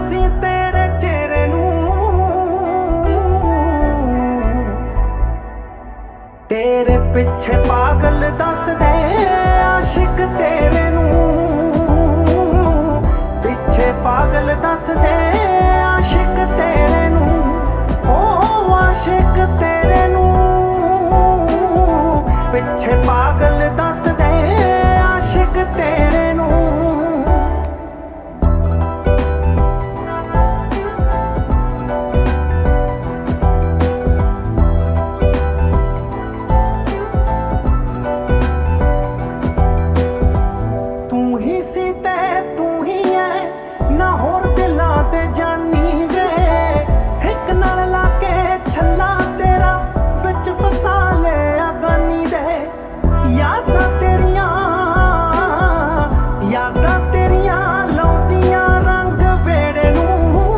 ਅਸੀਂ ਤੇਰੇ ਚਿਹਰੇ ਨੂੰ, ਤੇਰੇ ਪਿੱਛੇ ਪਾਗਲ ਦੱਸਦੇ ਆਸ਼ਿਕ ਤੇਰੇ ਨੂੰ, ਪਿੱਛੇ ਪਾਗਲ ਦੱਸਦੇ ਆਸ਼ਿਕ ਤੇਰੇ ਨੂੰ, ਓ ਆਸ਼ਿਕ ਤੇਰੇ ਨੂੰ, ਪਿੱਛੇ ਪਾਗਲ ਦੱਸਦੇ ਆਸ਼ਿਕ ਤੇਰੇ ਨੂੰ। ਤੂੰ ਹੀ ਸੀ ਤੇ ਤੂੰ ਹੀ ਐ, ਨਾ ਹੋਰ ਦਿਲਾਂ ਤੇ ਜਾਨੀ ਵੇ, ਇੱਕ ਨਾਲ ਲਾ ਕੇ ਛੱਲਾ ਤੇਰਾ ਵਿੱਚ ਫਸਾ ਲਿਆ ਗਾਨੀ ਦੇ। ਯਾਦਾਂ ਤੇਰੀਆਂ ਲਾਉਂਦੀਆਂ ਰੰਗ ਵੇੜੇ ਨੂੰ,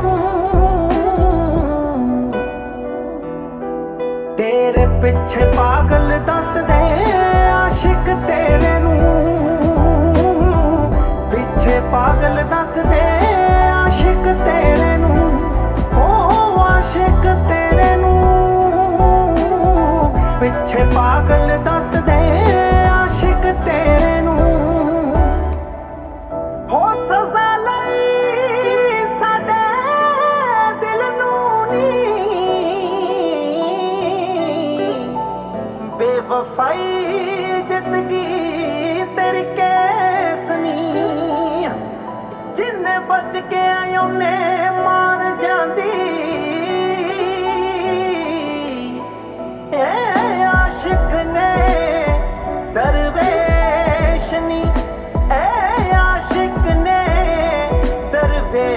ਤੇਰੇ ਪਿੱਛੇ ਪਾਗਲ ਦੱਸਦੇ ਆਸ਼ਿਕ ਤੇਰੇ ਨੂੰ, ਪਿੱਛੇ ਪਾਗਲ ਦੱਸਦੇ ਆਸ਼ਿਕ ਤੇਰੇ ਨੂੰ, ਓ ਆਸ਼ਿਕ ਤੇਰੇ ਨੂੰ, ਪਿੱਛੇ ਪਾਗਲ ਦੱਸਦੇ ਆਸ਼ਿਕ ਤੇਰੇ ਨੂੰ। ਹੋ ਸਜ਼ਾ ਲਈ ਸਾਡੇ ਦਿਲ ਨੂੰ ਨੀ, ਬੇਵਫਾਈ ਜਿੱਤ ਗਈ ਤੇਰੀ ਕੇਸ ਨੀ, ਜਿੰਨੇ ਬਚ ਕੇ ਆਈ ਉਹਨੇ ਮਾਰ ਜਾਂਦੀ। ਇਹ ਆਸ਼ਿਕ ਨੇ ਦਰਵੇਸ਼ ਨੀ, ਇਹ ਆਸ਼ਿਕ ਨੇ ਦਰਵੇਸ਼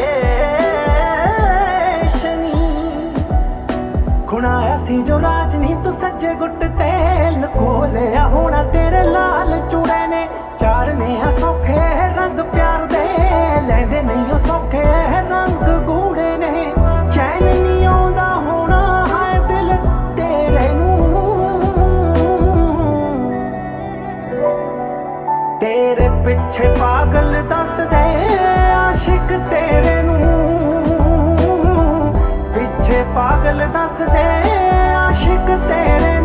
ਨੀ। ਖੁਣਾਇਆ ਸੀ ਜੋ ਰਾਜ ਨੀ ਤੂੰ ਸੱਜੇ ਗੁੱਟ ਤੇ ਲੁਕੋ ਲਿਆ ਹੋਣਾ ਤੇਰੇ ਲਾਲ ਚੂੜੇ ਨੇ, ਚਾੜਨੇ ਆ ਸੌਖੇ ਰੰਗ ਪਿਆਰ ਦੇ, ਲੈਂਦੇ ਨਹੀਂ ਉਹ ਸੌਖੇ ਰੰਗ ਗੂੜੇ ਨੇ। ਚੈਨ ਨਹੀਂ ਆਉਂਦਾ ਹੋਣਾ ਹਾਏ ਦਿਲ ਤੇਰੇ ਨੂੰ, ਤੇਰੇ ਪਿੱਛੇ ਪਾਗਲ ਦੱਸਦੇ ਆਸ਼ਿਕ ਤੇਰੇ ਨੂੰ, ਪਿੱਛੇ ਪਾਗਲ ਦੱਸਦੇ ਆਸ਼ਿਕ ਤੇਰੇ